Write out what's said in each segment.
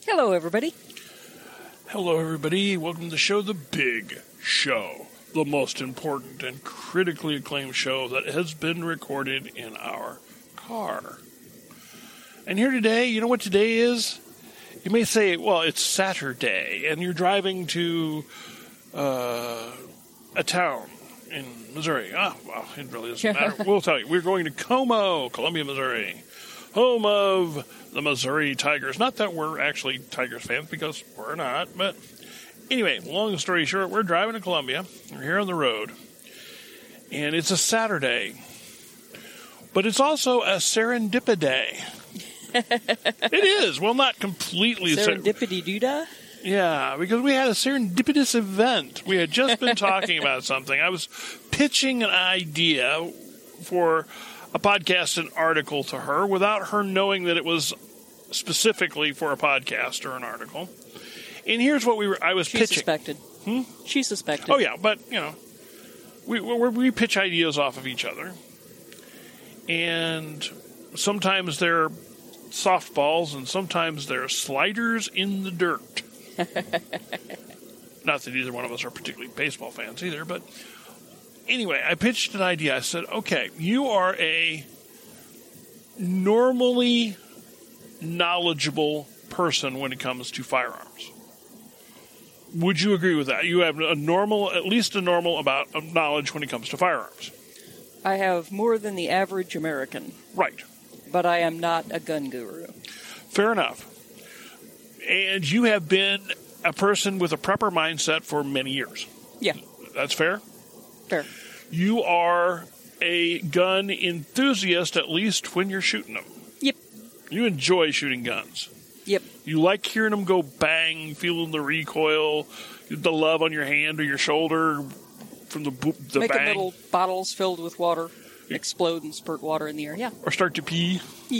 Hello, everybody. Hello, everybody. Welcome to the show, The Big Show, the most important and critically acclaimed show that has been recorded in our car. And here today, you know what today is? You may say, well, it's Saturday, and you're driving to a town in Missouri. Well, it really doesn't matter. We'll tell you. We're going to Como, Columbia, Missouri, home of the Missouri Tigers. Not that we're actually Tigers fans, because we're not. But anyway, long story short, we're driving to Columbia. We're here on the road. And it's a Saturday. But it's also a serendipity day. It is. Well, not completely. Serendipity-doodah? Yeah, because we had a serendipitous event. We had just been talking about something. I was pitching an idea for a podcast, an article to her, without her knowing that it was specifically for a podcast or an article. And here's what I was pitching. She suspected. She suspected. Oh, yeah, but, you know, we pitch ideas off of each other. And sometimes they're softballs, and sometimes they're sliders in the dirt. Not that either one of us are particularly baseball fans either, but anyway, I pitched an idea. I said, okay, you are a normally knowledgeable person when it comes to firearms. Would you agree with that? You have at least a normal amount of knowledge when it comes to firearms. I have more than the average American. Right. But I am not a gun guru. Fair enough. And you have been a person with a prepper mindset for many years. Yeah. That's fair? Fair. You are a gun enthusiast, at least when you're shooting them. Yep. You enjoy shooting guns. Yep. You like hearing them go bang, feeling the recoil, the love on your hand or your shoulder from the Making bang. little bottles filled with water explode and spurt water in the air. Yeah. Or start to pee.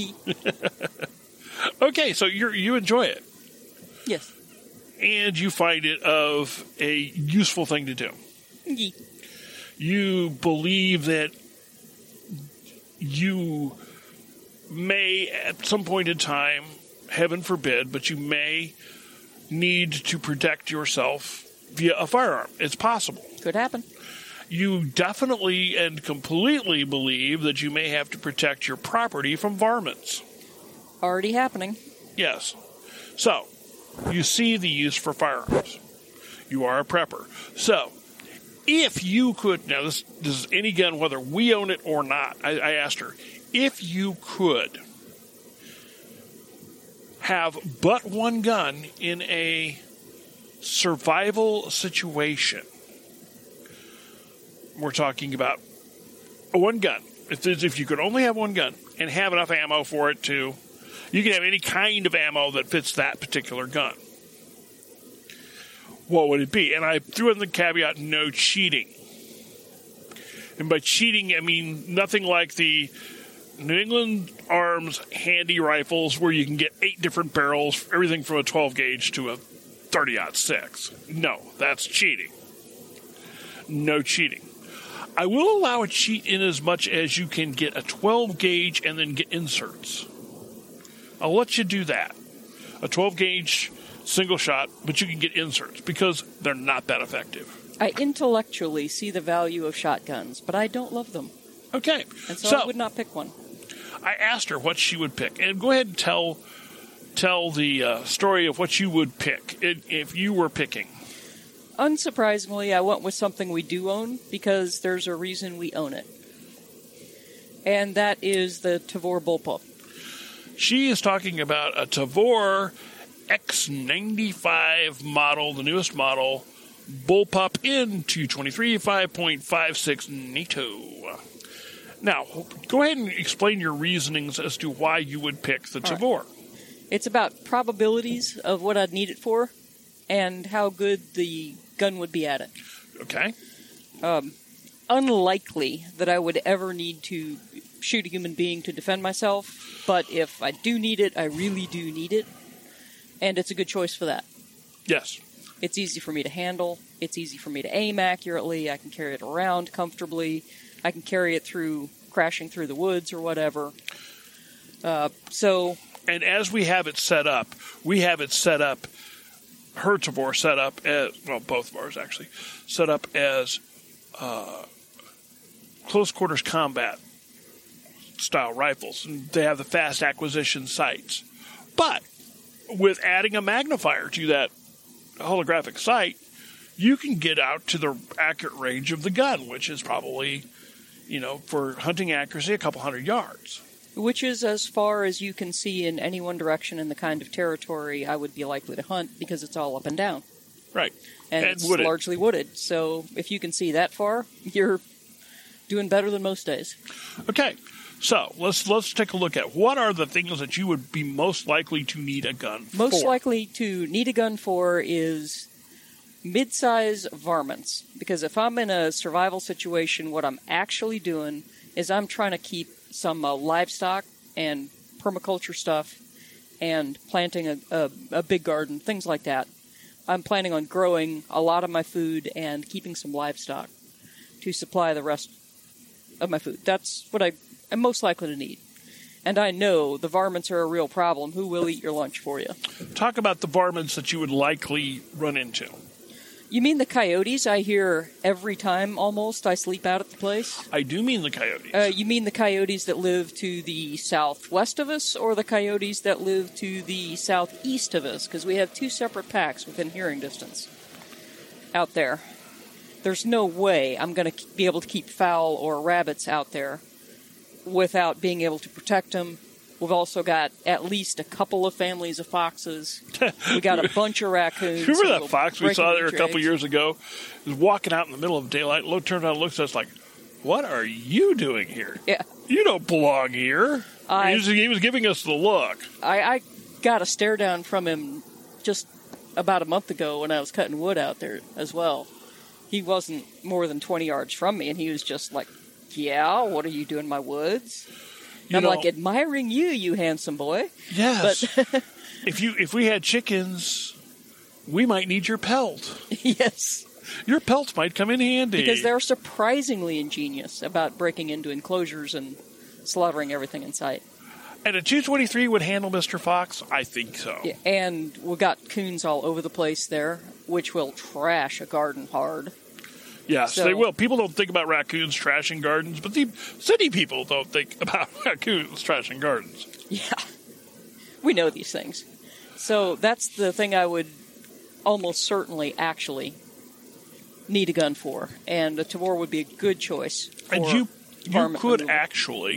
Okay, so you enjoy it. Yes. And you find it of a useful thing to do. Yee. You believe that you may, at some point in time, heaven forbid, but you may need to protect yourself via a firearm. It's possible. Could happen. You definitely and completely believe that you may have to protect your property from varmints. Already happening. Yes. So, you see the use for firearms. You are a prepper. So, if you could, now this is any gun, whether we own it or not, I asked her, if you could have but one gun in a survival situation, we're talking about one gun. If you could only have one gun and have enough ammo for it to, you can have any kind of ammo that fits that particular gun. What would it be? And I threw in the caveat, no cheating. And by cheating, I mean nothing like the New England Arms handy rifles where you can get 8 different barrels, everything from a 12 gauge to a 30-06. No, that's cheating. No cheating. I will allow a cheat in as much as you can get a 12 gauge and then get inserts. I'll let you do that. A 12 gauge single shot, but you can get inserts because they're not that effective. I intellectually see the value of shotguns, but I don't love them. Okay. And so I would not pick one. I asked her what she would pick. And go ahead and tell the story of what you would pick if you were picking. Unsurprisingly, I went with something we do own because there's a reason we own it. And that is the Tavor bullpup. She is talking about a Tavor X95 model, the newest model, bullpup in 223 5.56 NATO. Now, go ahead and explain your reasonings as to why you would pick the Tavor. Right. It's about probabilities of what I'd need it for and how good the gun would be at it. Okay. Unlikely that I would ever need to shoot a human being to defend myself, but if I do need it, I really do need it, and it's a good choice for that. Yes. It's easy for me to handle. It's easy for me to aim accurately. I can carry it around comfortably. I can carry it through, crashing through the woods or whatever. So And as we have it set up, Hertavor set up as, well, both of ours actually, set up as close quarters combat style rifles. And they have the fast acquisition sights. But with adding a magnifier to that holographic sight, you can get out to the accurate range of the gun, which is probably, for hunting accuracy, a couple 100 yards. Which is as far as you can see in any one direction in the kind of territory I would be likely to hunt, because it's all up and down. Right. And it's wooded. Largely wooded. So if you can see that far, you're doing better than most days. Okay. So let's take a look at what are the things that you would be most likely to need a gun for. Most likely to need a gun for is mid-size varmints. Because if I'm in a survival situation, what I'm actually doing is I'm trying to keep some livestock and permaculture stuff and planting a big garden, things like that. I'm planning on growing a lot of my food and keeping some livestock to supply the rest of my food. That's what I'm most likely to need. And I know the varmints are a real problem. Who will eat your lunch for you? Talk about the varmints that you would likely run into. You mean the coyotes I hear every time almost I sleep out at the place? I do mean the coyotes. You mean the coyotes that live to the southwest of us, or the coyotes that live to the southeast of us? Because we have two separate packs within hearing distance out there. There's no way I'm going to be able to keep fowl or rabbits out there without being able to protect them. We've also got at least a couple of families of foxes. We got a bunch of raccoons. Remember that fox we saw there a couple years ago? He was walking out in the middle of daylight. Turned out and looks at us like, what are you doing here? Yeah. You don't belong here. He was giving us the look. I got a stare down from him just about a month ago when I was cutting wood out there as well. He wasn't more than 20 yards from me, and he was just like, yeah, what are you doing in my woods? I'm like, admiring you handsome boy. Yes. But if we had chickens, we might need your pelt. Yes. Your pelt might come in handy. Because they're surprisingly ingenious about breaking into enclosures and slaughtering everything in sight. And a 223 would handle Mr. Fox? I think so. Yeah, and we got coons all over the place there, which will trash a garden hard. Yes, they will. People don't think about raccoons trashing gardens, but the city people don't think about raccoons trashing gardens. Yeah. We know these things. So that's the thing I would almost certainly actually need a gun for. And a Tavor would be a good choice. And you could actually...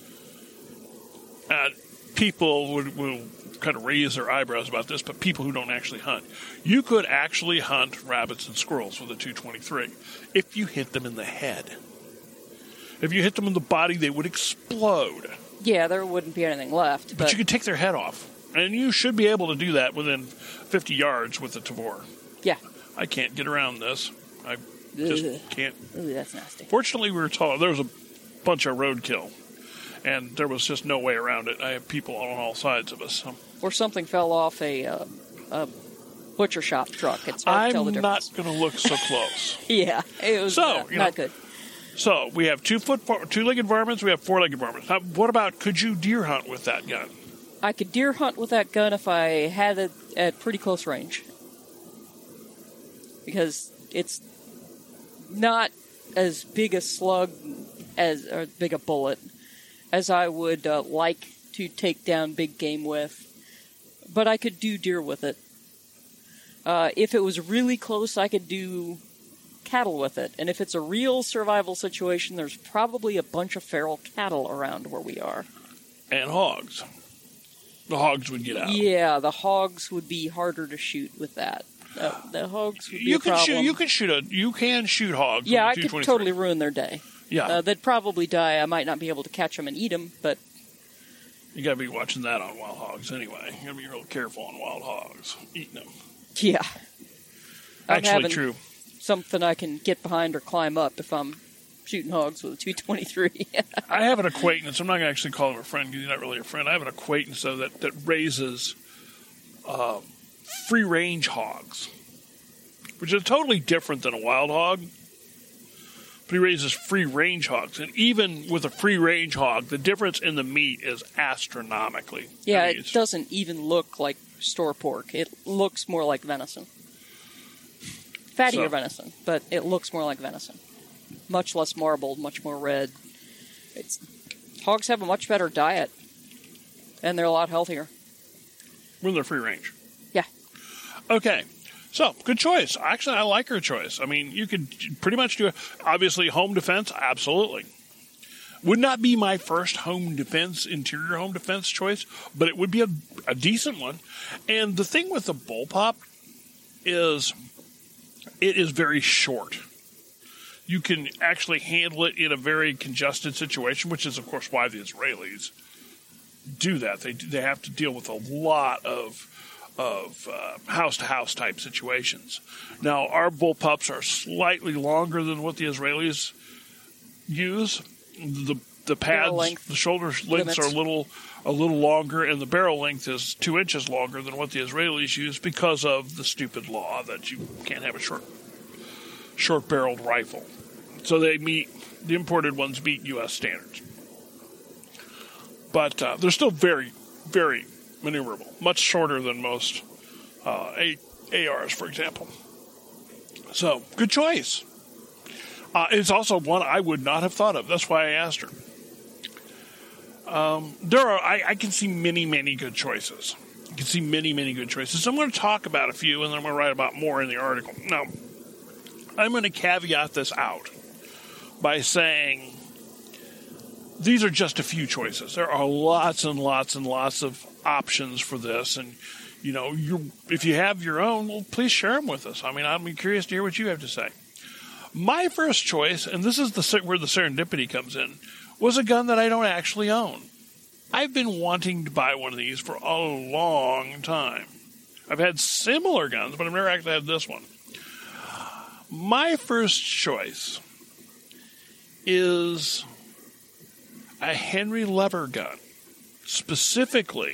people will kind of raise their eyebrows about this, but people who don't actually hunt. You could actually hunt rabbits and squirrels with a 223 if you hit them in the head. If you hit them in the body, they would explode. Yeah, there wouldn't be anything left. But you could take their head off. And you should be able to do that within 50 yards with the Tavor. Yeah. I can't get around this. I just can't. Ooh, that's nasty. Fortunately, we were told there was a bunch of roadkill. And there was just no way around it. I have people on all sides of us. So. Or something fell off a butcher shop truck. It's hard to tell the difference. I'm not going to look so close. Yeah, it was not good. So we have two-legged varmints. We have four-legged varmints. Now, what about, could you deer hunt with that gun? I could deer hunt with that gun if I had it at pretty close range. Because it's not as big a slug or big a bullet as I would like to take down big game with. But I could do deer with it. If it was really close, I could do cattle with it. And if it's a real survival situation, there's probably a bunch of feral cattle around where we are. And hogs. The hogs would get out. Yeah, the hogs would be harder to shoot with that. The hogs would be a problem. You can shoot hogs. Yeah, I could totally ruin their day. Yeah. They'd probably die. I might not be able to catch them and eat them, but... You got to be watching that on wild hogs anyway. You got to be real careful on wild hogs. Eating them. Yeah. Actually true. Something I can get behind or climb up if I'm shooting hogs with a 223. I have an acquaintance. I'm not going to actually call him a friend because he's not really a friend. I have an acquaintance, though, that raises free-range hogs, which is totally different than a wild hog. but he raises free-range hogs. And even with a free-range hog, the difference in the meat is astronomically. Yeah, it doesn't even look like store pork. It looks more like venison. Fattier venison, but it looks more like venison. Much less marbled, much more red. Hogs have a much better diet, and they're a lot healthier. When they're free-range. Yeah. Okay. So, good choice. Actually, I like her choice. I mean, you could pretty much do it. Obviously, home defense, absolutely. Would not be my first interior home defense choice, but it would be a decent one. And the thing with the bullpup is it is very short. You can actually handle it in a very congested situation, which is, of course, why the Israelis do that. They have to deal with a lot of house-to-house type situations. Now, our bullpups are slightly longer than what the Israelis use. The pads, the shoulder lengths are a little longer, and the barrel length is 2 inches longer than what the Israelis use because of the stupid law that you can't have a short-barreled rifle. So the imported ones meet U.S. standards. But they're still very, very maneuverable, much shorter than most ARs, for example. So, good choice. It's also one I would not have thought of. That's why I asked her. I can see many, many good choices. You can see many, many good choices. So I'm going to talk about a few, and then I'm going to write about more in the article. Now, I'm going to caveat this out by saying these are just a few choices. There are lots and lots and lots of options for this, and if you have your own, well, please share them with us. I mean, I'd be curious to hear what you have to say. My first choice, and this is where the serendipity comes in, was a gun that I don't actually own. I've been wanting to buy one of these for a long time. I've had similar guns, but I've never actually had this one. My first choice is a Henry Lever gun, specifically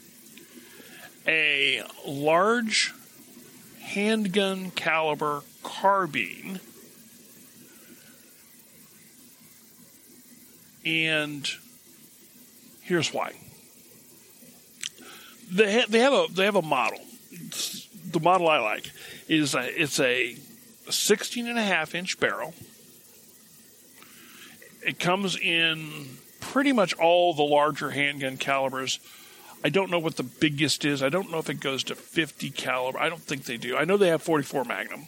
a large handgun caliber carbine, and here's why. They have a model. The model I like is it's a 16.5-inch barrel. It comes in pretty much all the larger handgun calibers. I don't know what the biggest is. I don't know if it goes to 50 caliber. I don't think they do. I know they have 44 Magnum.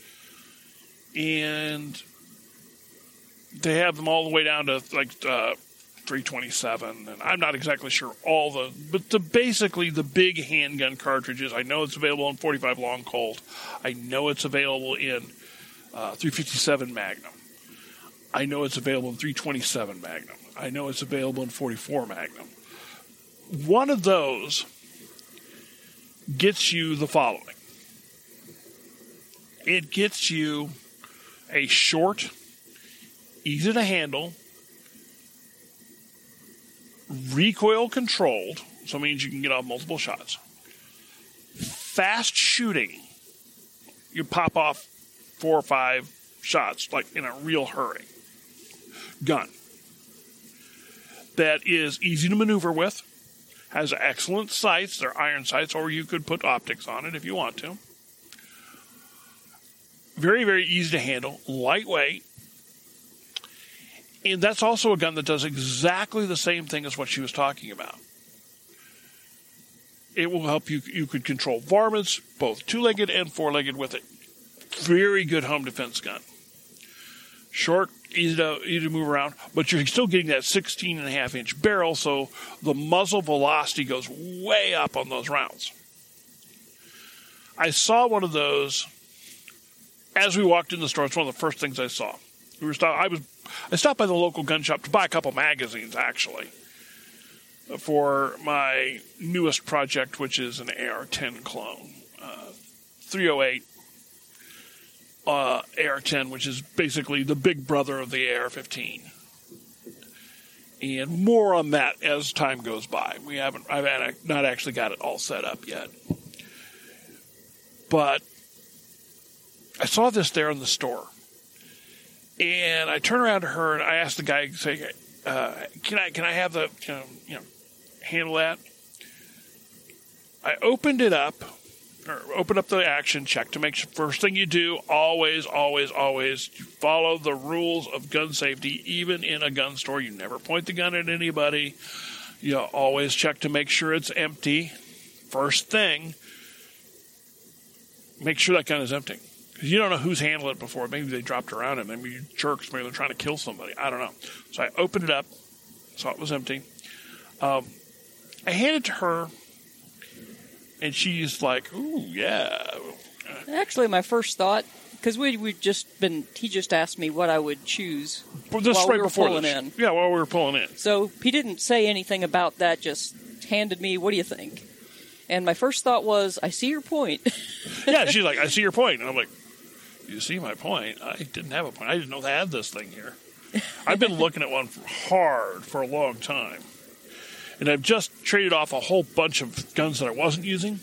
And they have them all the way down to like 327. And I'm not exactly sure basically the big handgun cartridges. I know it's available in 45 Long Colt. I know it's available in 357 Magnum. I know it's available in 327 Magnum. I know it's available in 44 Magnum. One of those gets you the following. It gets you a short, easy to handle, recoil controlled, so it means you can get off multiple shots. Fast shooting. You pop off 4 or 5 shots, like in a real hurry. Gun. That is easy to maneuver with. Has excellent sights. They're iron sights, or you could put optics on it if you want to. Very, very easy to handle. Lightweight. And that's also a gun that does exactly the same thing as what she was talking about. It will help you. You could control varmints, both 2-legged and 4-legged with it. Very good home defense gun. Short, easy to move around, but you're still getting that 16.5-inch barrel, so the muzzle velocity goes way up on those rounds. I saw one of those as we walked in the store. It's one of the first things I saw. I stopped by the local gun shop to buy a couple magazines, actually, for my newest project, which is an AR-10 clone. 308 AR-10, which is basically the big brother of the AR-15. And more on that as time goes by. I've not actually got it all set up yet. But I saw this there in the store. And I turn around to her and I ask the guy, say, can I have the, handle that? I opened it up, or opened up the action check to make sure. First thing you do, always follow the rules of gun safety, even in a gun store. You never point the gun at anybody. You always check to make sure it's empty. First thing, make sure that gun is empty. Because you don't know who's handled it before. Maybe they dropped around it. Maybe jerks. Maybe they're trying to kill somebody. I don't know. So I opened it up, saw it was empty. I handed it to her, and she's like, "Ooh, yeah." Actually, my first thought, because he just asked me what I would choose This while right we were before pulling this. in. Yeah, while we were pulling in. So he didn't say anything about that, just handed me, what do you think? And my first thought was, I see your point. Yeah, she's like, I see your point. And I'm like, you see my point? I didn't have a point. I didn't know they had this thing here. I've been looking at one hard for a long time. And I've just traded off a whole bunch of guns that I wasn't using.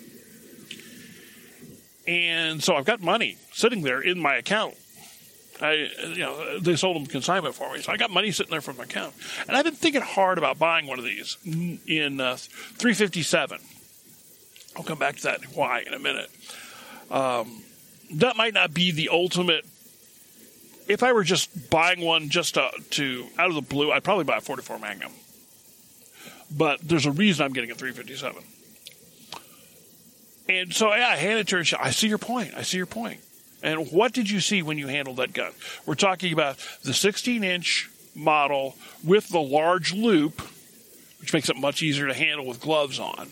And so I've got money sitting there in my account. They sold them consignment for me. So I got money sitting there from my account. And I've been thinking hard about buying one of these in 357. I'll come back to that why in a minute. That might not be the ultimate. If I were just buying one just to out of the blue, I'd probably buy a 44 Magnum. But there's a reason I'm getting a 357. And so I handed it to her. And I see your point. I see your point. And what did you see when you handled that gun? We're talking about the 16-inch model with the large loop, which makes it much easier to handle with gloves on.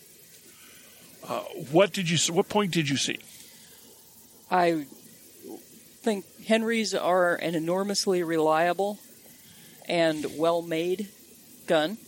What point did you see? I think Henrys are an enormously reliable and well-made gun.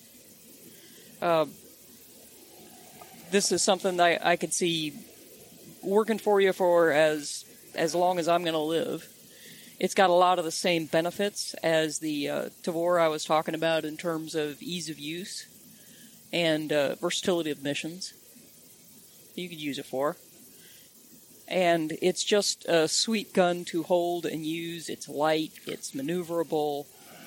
This is something that I could see working for you for as long as I'm going to live. It's got a lot of the same benefits as the Tavor I was talking about in terms of ease of use and versatility of missions you could use it for. And it's just a sweet gun to hold and use. It's light. It's maneuverable.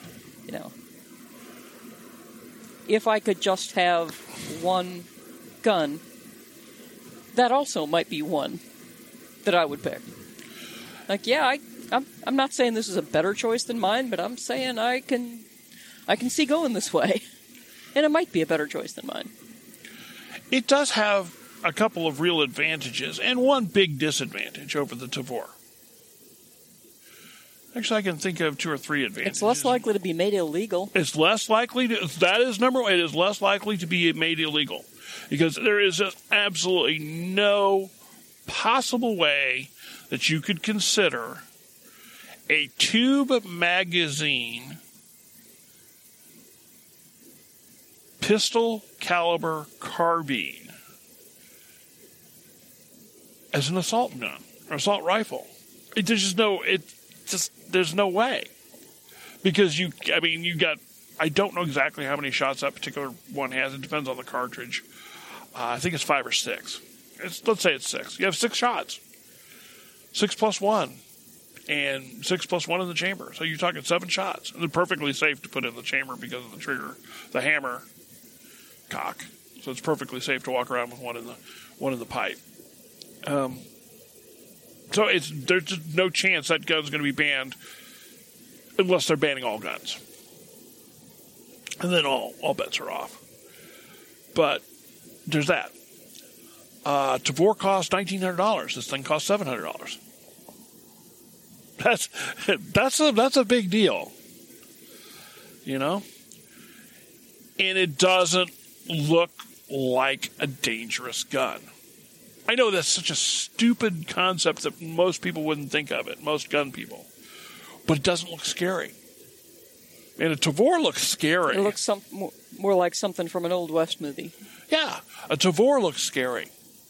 If I could just have one gun, that also might be one that I would pick. Like, yeah, I'm not saying this is a better choice than mine, but I'm saying I can see going this way, and it might be a better choice than mine. It does have a couple of real advantages and one big disadvantage over the Tavor. Actually, I can think of 2 or 3 advantages. It's less likely to be made illegal. It's less likely to. That is number one. It is less likely to be made illegal because there is just absolutely no possible way that you could consider a tube magazine pistol caliber carbine as an assault gun or assault rifle. There's no way. Because you got, I don't know exactly how many shots that particular one has. It depends on the cartridge. I think it's 5 or 6. Let's say it's 6. You have 6 shots. 6 plus 1. And 6 plus 1 in the chamber. So you're talking 7 shots. And they're perfectly safe to put in the chamber because of the trigger, the hammer cock. So it's perfectly safe to walk around with one in the pipe. So there's just no chance that gun's going to be banned unless they're banning all guns. And then all bets are off. But there's that. Tavor costs $1,900. This thing costs $700. That's a big deal. And it doesn't look like a dangerous gun. I know that's such a stupid concept that most people wouldn't think of it, most gun people. But it doesn't look scary. And a Tavor looks scary. It looks more like something from an Old West movie. Yeah, a Tavor looks scary.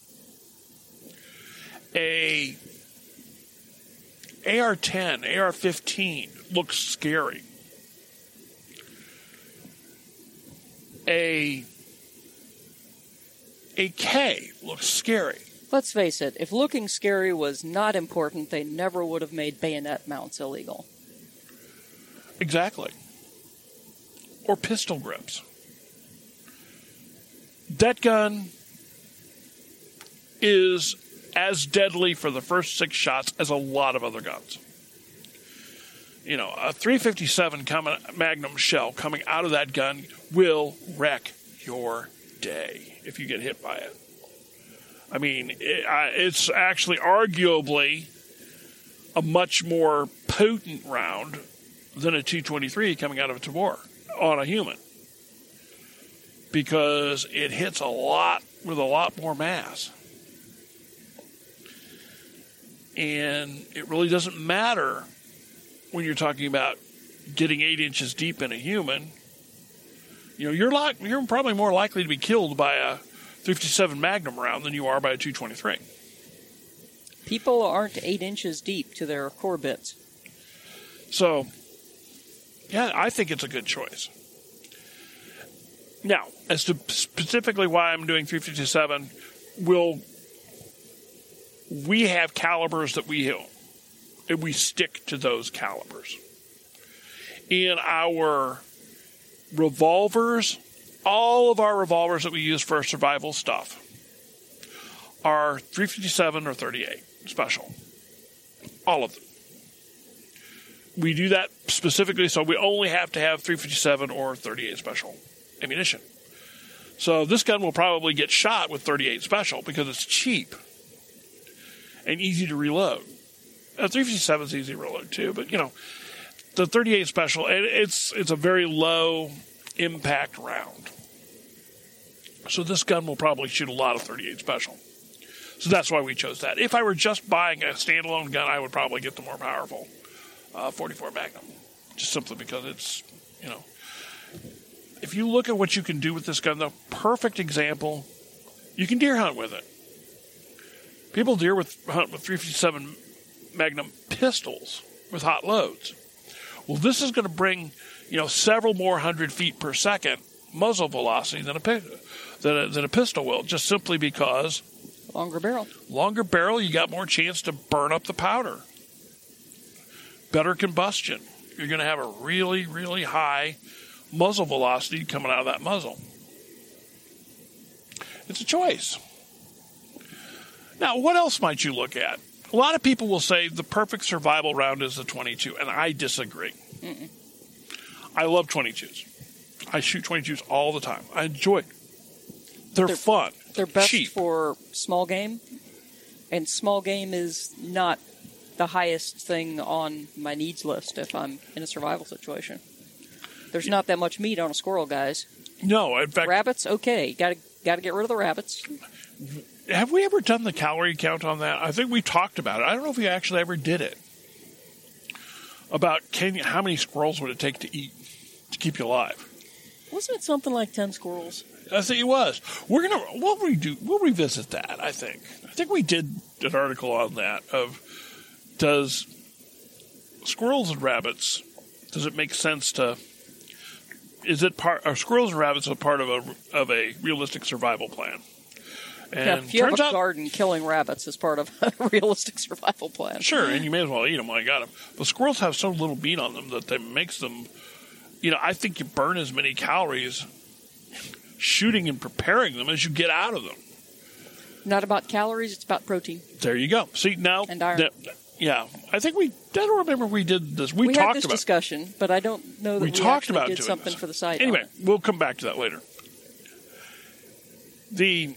A AR-10, AR-15 looks scary. A K looks scary. Let's face it, if looking scary was not important, they never would have made bayonet mounts illegal. Exactly. Or pistol grips. That gun is as deadly for the first 6 shots as a lot of other guns. You know, a .357 Magnum shell coming out of that gun will wreck your day if you get hit by it. I mean, it's actually arguably a much more potent round than a 223 coming out of a Tavor on a human, because it hits a lot with a lot more mass. And it really doesn't matter when you're talking about getting 8 inches deep in a human. You know, you're probably more likely to be killed by a .357 Magnum round than you are by a 223. People aren't 8 inches deep to their core bits. So, yeah, I think it's a good choice. Now, as to specifically why I'm doing .357, we have calibers that we stick to those calibers. In our revolvers, all of our revolvers that we use for our survival stuff are .357 or .38 special. All of them. We do that specifically so we only have to have .357 or .38 special ammunition. So this gun will probably get shot with .38 special because it's cheap and easy to reload. 357 is easy to reload too, but you know, the .38 special, it's a very low impact round. So this gun will probably shoot a lot of .38 special. So that's why we chose that. If I were just buying a standalone gun, I would probably get the more powerful 44 Magnum, just simply because it's, you know, if you look at what you can do with this gun, the perfect example, you can deer hunt with it. People hunt with .357 Magnum pistols with hot loads. Well, this is going to bring, you know, several more 100 feet per second muzzle velocity than a pistol will, just simply because longer barrel, you got more chance to burn up the powder. Better combustion. You're going to have a really, really high muzzle velocity coming out of that muzzle. It's a choice. Now, what else might you look at? A lot of people will say the perfect survival round is the .22, and I disagree. Mm-mm. I love .22s. I shoot .22s all the time. I enjoy it. They're fun. They're best cheap. For small game, and small game is not the highest thing on my needs list if I'm in a survival situation. There's not that much meat on a squirrel, guys. No, in fact, rabbits, okay. Got to get rid of the rabbits. Have we ever done the calorie count on that? I think we talked about it. I don't know if we actually ever did it. About how many squirrels would it take to eat to keep you alive? Wasn't it something like 10 squirrels? I think it was. We'll revisit that. I think we did an article on that of does squirrels and rabbits. Does it make sense to? Are squirrels and rabbits a part of a realistic survival plan? And if you have a garden, killing rabbits is part of a realistic survival plan. Sure, and you may as well eat them while you got them. But squirrels have so little meat on them that makes them, you know, I think you burn as many calories shooting and preparing them as you get out of them. Not about calories, it's about protein. There you go. See, now, and iron. Yeah, I don't remember if we did this. We talked had this discussion, but I don't know that we talked about did something for the site. Anyway, we'll come back to that later. The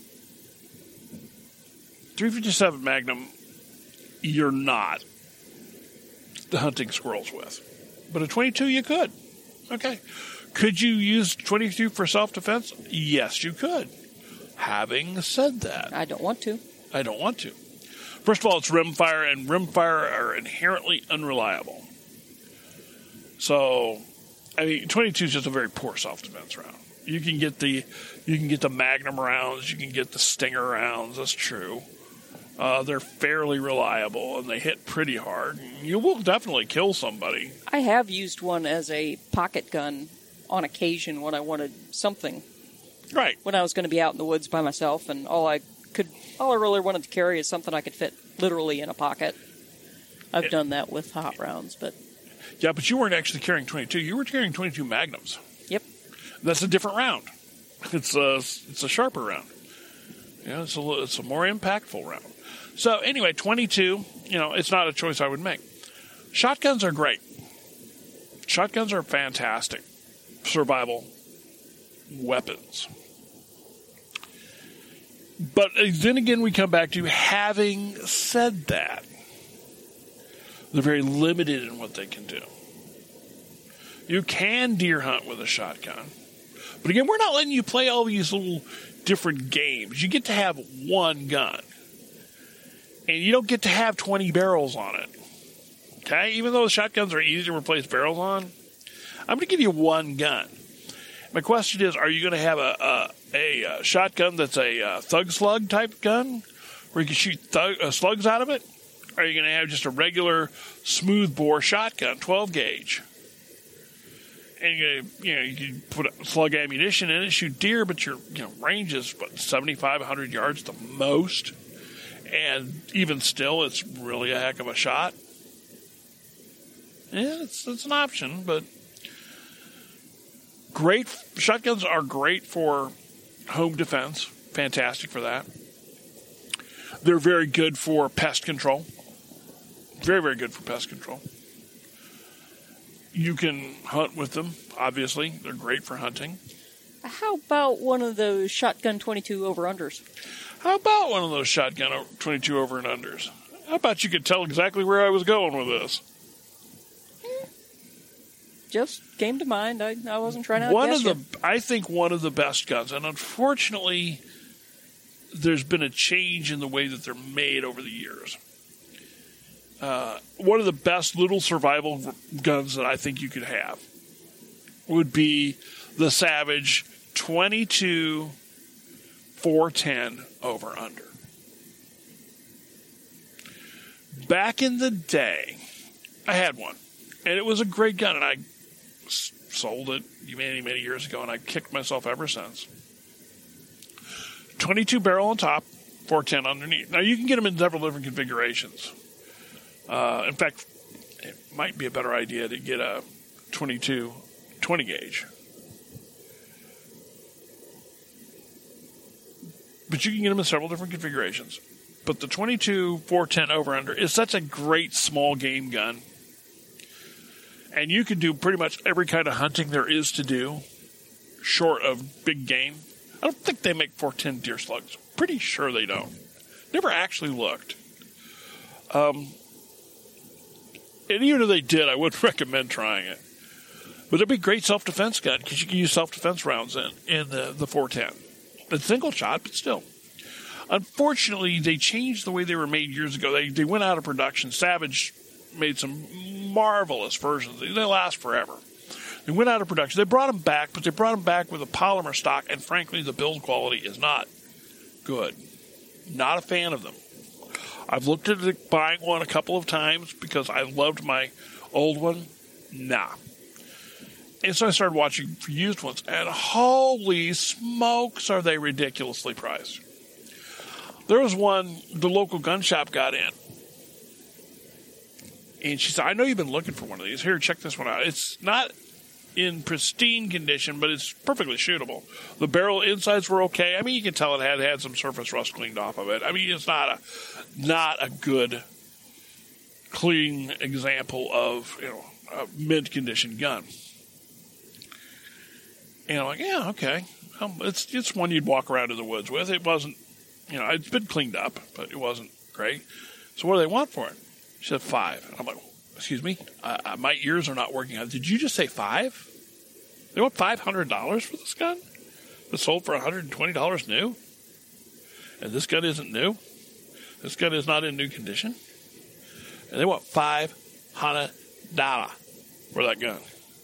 .357 Magnum, you're not hunting squirrels with. But a .22 you could. Okay. Could you use .22 for self-defense? Yes, you could. Having said that, I don't want to. First of all, it's rimfire, and rimfire are inherently unreliable. So, I mean, .22 is just a very poor self-defense round. You can get the Magnum rounds, you can get the Stinger rounds. That's true. They're fairly reliable, and they hit pretty hard. You will definitely kill somebody. I have used one as a pocket gun on occasion when I wanted something. Right. When I was going to be out in the woods by myself, and all I really wanted to carry is something I could fit literally in a pocket. I've done that with hot rounds, but Yeah, but you weren't actually carrying 22. You were carrying 22 Magnums. Yep. That's a different round. It's a sharper round. Yeah, it's a more impactful round. So anyway, 22. It's not a choice I would make. Shotguns are great. Shotguns are fantastic survival weapons. But then again, we come back to, having said that, they're very limited in what they can do. You can deer hunt with a shotgun. But again, we're not letting you play all these little different games. You get to have one gun. And you don't get to have 20 barrels on it. Okay? Even though the shotguns are easy to replace barrels on, I'm going to give you one gun. My question is, are you going to have a shotgun that's a thug slug type gun where you can shoot slugs out of it? Or are you going to have just a regular smooth bore shotgun, 12 gauge? And you can put slug ammunition in it, shoot deer, but your range is 75, 100 yards the most. And even still, it's really a heck of a shot. Yeah, it's an option, but great. Shotguns are great for home defense. Fantastic for that. They're very good for pest control. Very, very good for pest control. You can hunt with them, obviously. They're great for hunting. How about one of those shotgun 22 over-unders? How about one of those shotgun 22 over and unders? How about you could tell exactly where I was going with this? Just came to mind. I wasn't trying to outguess you. I think one of the best guns, and unfortunately, there's been a change in the way that they're made over the years. One of the best little survival guns that I think you could have would be the Savage 22 410 over under. Back in the day, I had one, and it was a great gun, and I sold it many, many years ago, and I kicked myself ever since. 22 barrel on top, 410 underneath. Now, you can get them in several different configurations. In fact, it might be a better idea to get a 22 20 gauge. But you can get them in several different configurations. But the 22 410 over under is such a great small game gun. And you can do pretty much every kind of hunting there is to do, short of big game. I don't think they make 410 deer slugs. Pretty sure they don't. Never actually looked. And even if they did, I wouldn't recommend trying it. But it'd be a great self-defense gun because you can use self-defense rounds in the 410. It's single shot, but still. Unfortunately, they changed the way they were made years ago. They went out of production. Savage made some marvelous versions. They last forever. They went out of production. They brought them back, but they brought them back with a polymer stock, and frankly, the build quality is not good. Not a fan of them. I've looked at buying one a couple of times because I loved my old one. Nah. And so I started watching for used ones, and holy smokes, are they ridiculously priced. There was one the local gun shop got in. And she said, I know you've been looking for one of these. Here, check this one out. It's not in pristine condition, but it's perfectly shootable. The barrel insides were okay. I mean, you can tell it had some surface rust cleaned off of it. I mean, it's not a good, clean example of a mint condition gun. And I'm like, yeah, okay. It's one you'd walk around in the woods with. It wasn't, it's been cleaned up, but it wasn't great. So what do they want for it? She said $5. And I'm like, excuse me? My ears are not working out. Did you just say $5? They want $500 for this gun? It's sold for $120 new? And this gun isn't new? This gun is not in new condition? And they want $500 for that gun.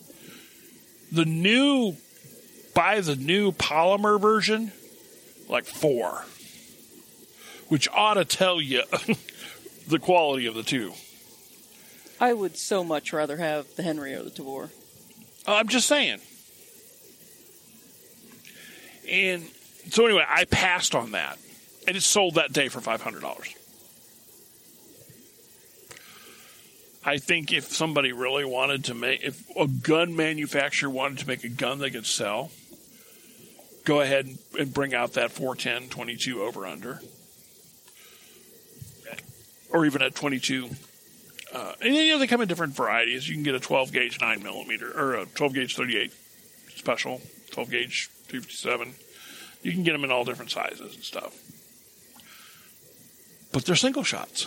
Buy the new polymer version, like $4. Which ought to tell you the quality of the two. I would so much rather have the Henry or the Tavor. I'm just saying. And so anyway, I passed on that. And it sold that day for $500. I think if somebody really wanted to if a gun manufacturer wanted to make a gun they could sell, go ahead and bring out that 410 22 over under, or even at 22. And they come in different varieties. You can get a 12 gauge 9mm or a 12 gauge 38 special, 12 gauge 357. You can get them in all different sizes and stuff. But they're single shots.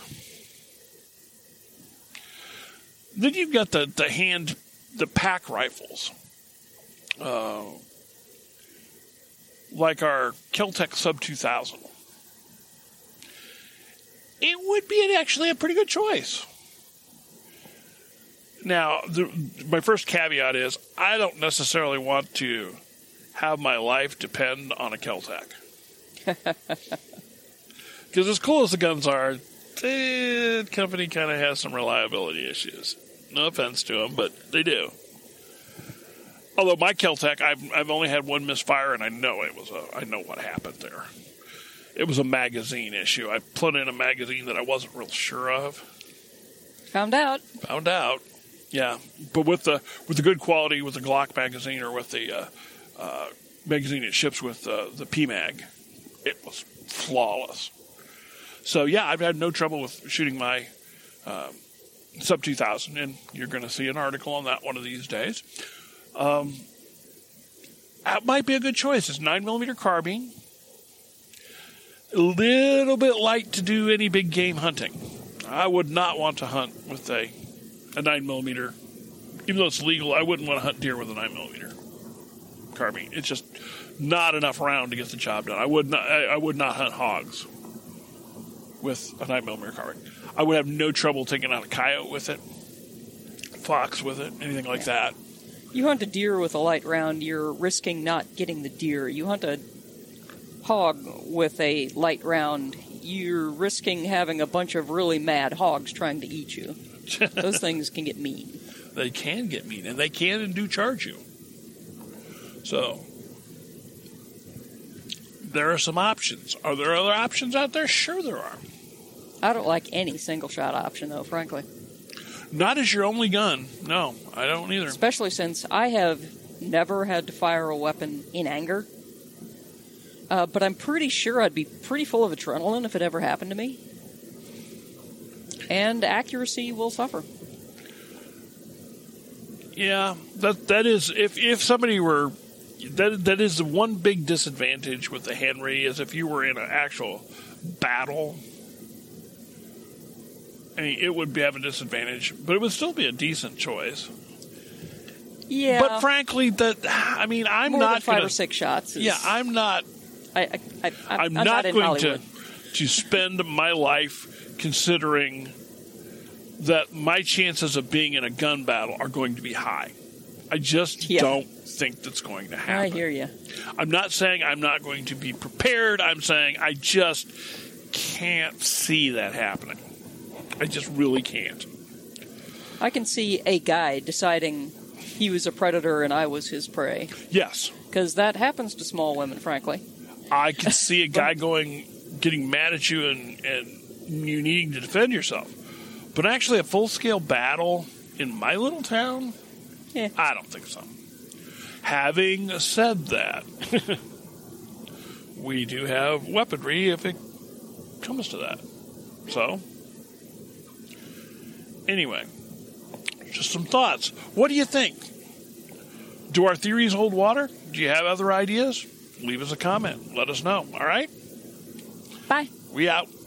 Then you've got the pack rifles. Like our Kel-Tec Sub 2000. It would be actually a pretty good choice. Now, my first caveat is I don't necessarily want to have my life depend on a Kel-Tec. Because as cool as the guns are, the company kind of has some reliability issues. No offense to them, but they do. Although my Kel-Tec, I've only had one misfire, and I know what happened there. It was a magazine issue. I put in a magazine that I wasn't real sure of. Found out. Yeah, but with the good quality, with the Glock magazine or with the magazine it ships with the PMag, it was flawless. So yeah, I've had no trouble with shooting my Sub 2000, and you're going to see an article on that one of these days. That might be a good choice. It's 9mm carbine. A little bit light to do any big game hunting. I would not want to hunt with a 9mm. Even though it's legal, I wouldn't want to hunt deer with a 9mm carbine. It's just not enough round to get the job done. I would not hunt hogs with a 9mm carbine. I would have no trouble taking out a coyote with it, fox with it, anything like that. You hunt a deer with a light round, you're risking not getting the deer. You hunt a hog with a light round, you're risking having a bunch of really mad hogs trying to eat you. Those things can get mean. They can get mean, and they can and do charge you. So, there are some options. Are there other options out there? Sure there are. I don't like any single-shot option, though, frankly. Not as your only gun. No, I don't either. Especially since I have never had to fire a weapon in anger. But I'm pretty sure I'd be pretty full of adrenaline if it ever happened to me. And accuracy will suffer. Yeah, that is, if somebody were, that is the one big disadvantage with the Henry, is if you were in an actual battle, I mean, it would have a disadvantage, but it would still be a decent choice. Yeah. But frankly, I'm more not than 5 or 6 shots. Yeah, I'm not. I'm not going to spend my life considering that my chances of being in a gun battle are going to be high. I just don't think that's going to happen. I hear you. I'm not saying I'm not going to be prepared. I'm saying I just can't see that happening. I just really can't. I can see a guy deciding he was a predator and I was his prey. Yes. Because that happens to small women, frankly. I can see a guy getting mad at you and you needing to defend yourself. But actually a full-scale battle in my little town? Yeah. I don't think so. Having said that, we do have weaponry if it comes to that. So, anyway, just some thoughts. What do you think? Do our theories hold water? Do you have other ideas? Leave us a comment. Let us know. All right? Bye. We out.